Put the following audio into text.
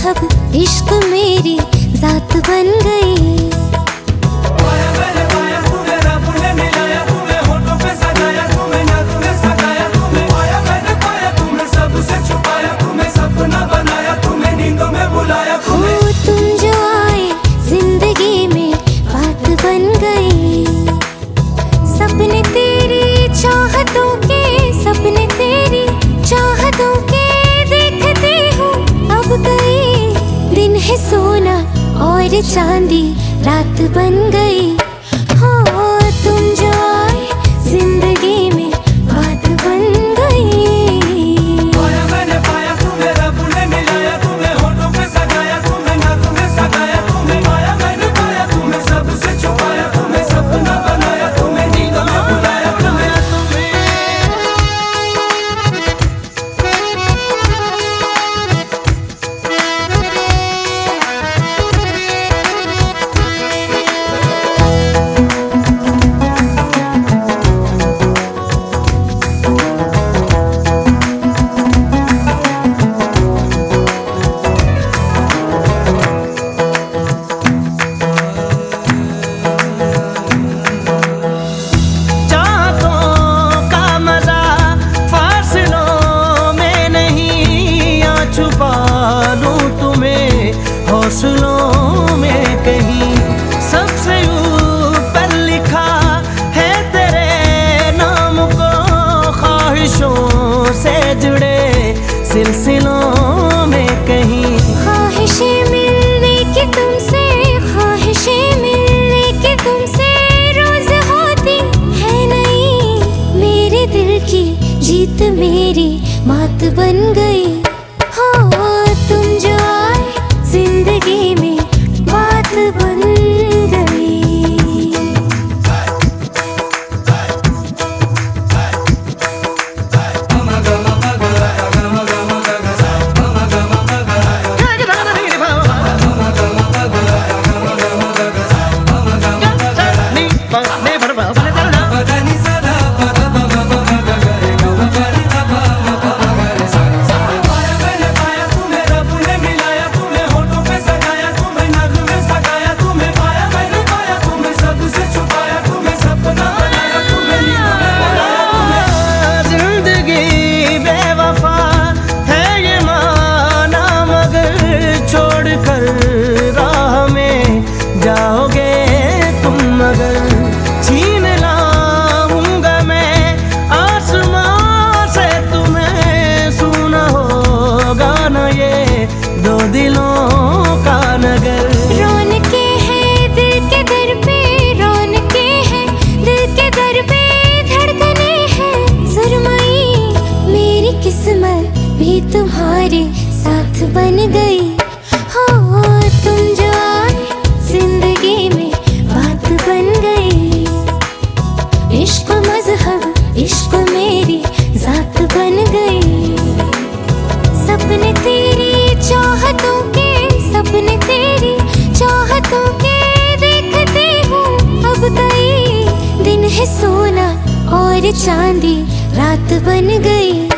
मजहब, इश्क मेरी जात बन गई। तुम जो आए जिंदगी में बात बन गई। सपने तेरी चाहतों के, सपने तेरी चाहतों के देखते हूँ अब गई। दिन है सोना और चांदी रात बन गई। हो तुम जो आए जिंदगी में बात बन गई। हौसलों में कहीं सबसे ऊपर लिखा है तेरे नाम को। ख्वाहिशों से जुड़े सिलसिलों में कहीं ख्वाहिशें मिलने की तुमसे, ख्वाहिशें मिलने की तुमसे रोज होती है नहीं। मेरे दिल की जीत मेरी मात बन गई। हो तुम जो आए जिंदगी में बात बन गई। जाओगे तुम मगर छीन लाऊंगा मैं आसमां से तुम्हें। सुना होगा न ये दो दिलों का नगर। रौनके हैं दिल के दर पे, रौनके हैं दिल के दर पे, धड़कने हैं सुरमई। मेरी किस्मत भी तुम्हारे साथ बन गई। हो तुम जो आए जिंदगी में बात बन गई। इश्क मजहब, इश्क मेरी जात बन गई। सपने तेरी चाहतों के, सपने तेरी चाहतों के देखते हूँ अब गई। दिन है सोना और चांदी रात बन गई।